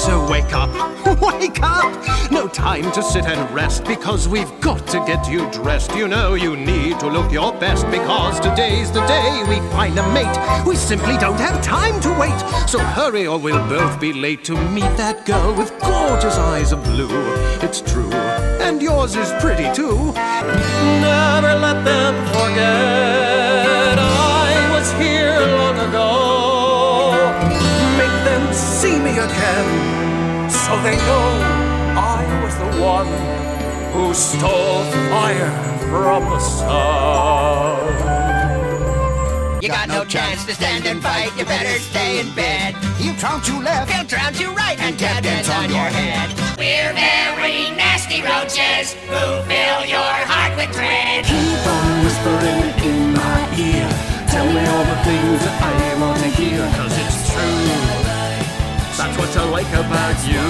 So wake up, wake up! No time to sit and rest, because we've got to get you dressed. You know you need to look your best, because today's the day we find a mate. We simply don't have time to wait. So hurry or we'll both be late to meet that girl with gorgeous eyes of blue. It's true, and yours is pretty too. Never let them forget I was here long ago. Make them see me again, so they know I was the one who stole fire from the sun. You got no chance to stand and fight, you better stay in bed. He'll trounce you left, he'll trounce you right, and tap dance on your head. We're very nasty roaches who fill your heart with dread. Keep on whispering in my ear, tell me all the things that I want to hear, 'cause it's true, that's what I like about you.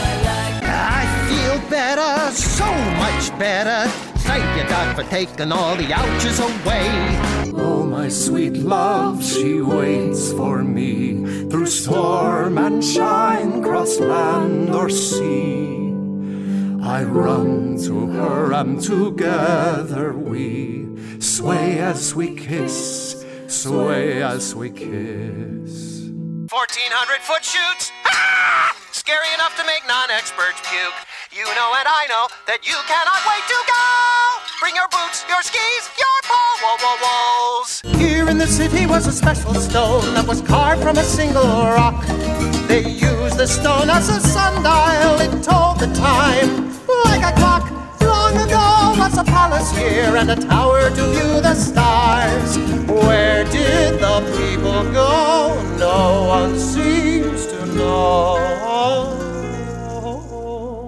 I feel better, so much better. Thank you, Doc, for taking all the ouches away. Oh, my sweet love, she waits for me through storm and shine, cross land or sea. I run to her and together we sway as we kiss, sway as we kiss. 1,400-foot chutes! Ah! Scary enough to make non-experts puke. You know and I know that you cannot wait to go. Bring your boots, your skis, your poles. Here in the city was a special stone that was carved from a single rock. They used the stone as a sundial, it told the time like a clock. Long ago was a palace here and a tower to view the stars. Where did the people go? No one seems to know.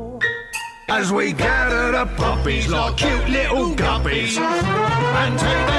As we gather the puppies like cute little guppies and take